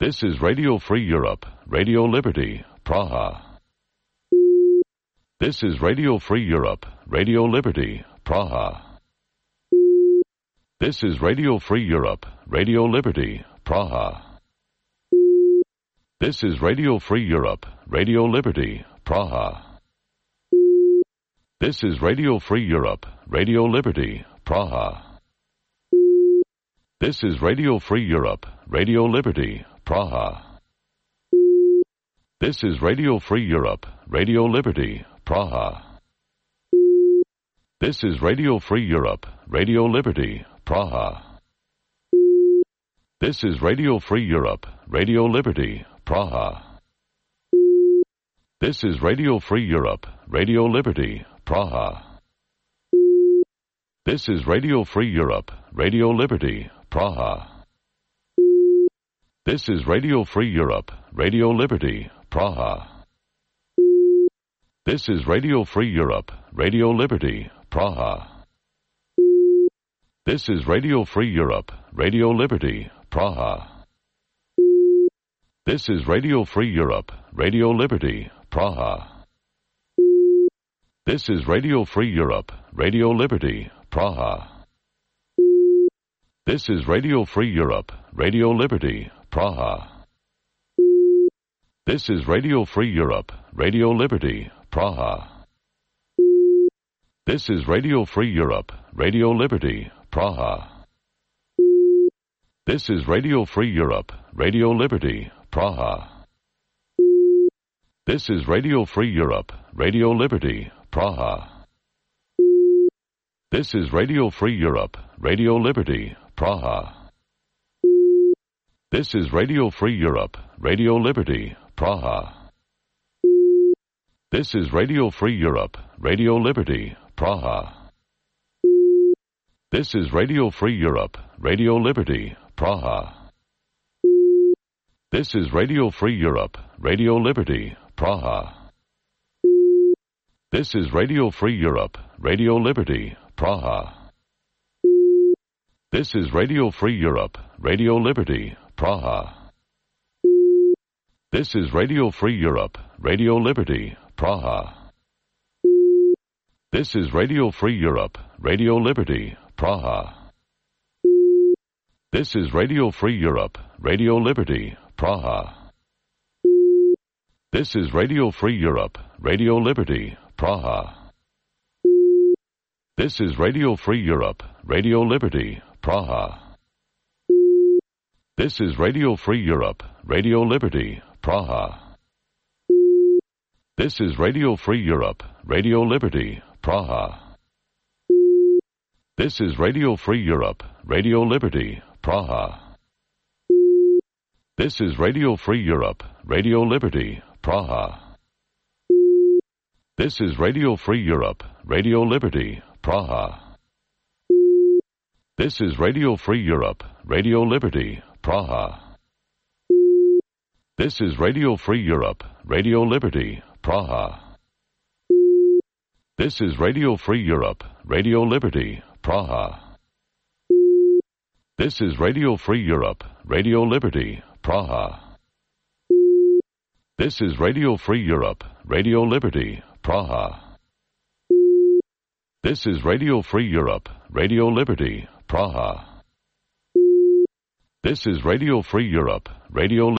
This is Radio Free Europe, Radio Liberty, Praha. This is Radio Free Europe, Radio Liberty, Praha. This is Radio Free Europe, Radio Liberty, Praha. This is Radio Free Europe, Radio Liberty, Praha. This is Radio Free Europe, Radio Liberty, Praha. This is Radio Free Europe, Radio Liberty, Praha. This is Radio Free Europe, Radio Liberty, Praha. This is Radio Free Europe, Radio Liberty, Praha. This is Radio Free Europe, Radio Liberty, Praha. This is Radio Free Europe, Radio Liberty, Praha. This is Radio Free Europe, Radio Liberty, Praha. This is Radio Free Europe, Radio Liberty, Praha. This is Radio Free Europe, Radio Liberty, Praha. This is Radio Free Europe, Radio Liberty, Praha. This is Radio Free Europe, Radio Liberty, Praha. This is Radio Free Europe, Radio Liberty, Praha. This is Radio Free Europe, Radio Liberty, Praha. This is Radio Free Europe, Radio Liberty, Praha. This is Radio Free Europe, Radio Liberty, Praha. This is Radio Free Europe, Radio Liberty, Praha. This is Radio Free Europe, Radio Liberty, Praha. This is Radio Free Europe, Radio Liberty, Praha. This is Radio Free Europe, Radio Liberty, Praha. This is Radio Free Europe, Radio Liberty, Praha. This is Radio Free Europe, Radio Liberty, Praha. This is Radio Free Europe, Radio Liberty, Praha. This is Radio Free Europe, Radio Liberty, Praha. This is Radio Free Europe, Radio Liberty, Praha. This is Radio Free Europe, Radio Liberty, Praha. This is Radio Free Europe, Radio Liberty, Praha. This is Radio Free Europe, Radio Liberty, Praha. This is Radio Free Europe, Radio Liberty, Praha. This is Radio Free Europe, Radio Liberty, Praha. This is Radio Free Europe, Radio Liberty, Praha. This is Radio Free Europe, Radio Liberty, Praha. This is Radio Free Europe, Radio Liberty, Praha. This is Radio Free Europe, Radio Liberty, Praha. This is Radio Free Europe, Radio Liberty, Praha. This is Radio Free Europe, Radio Liberty, Praha. This is Radio Free Europe, Radio Liberty, Praha. This is Radio Free Europe, Radio Liberty, Praha. This is Radio Free Europe, Radio Liberty, Praha. This is Radio Free Europe, Radio Liberty, Praha. This is Radio Free Europe, Radio Liberty, Praha. This is Radio Free Europe, Radio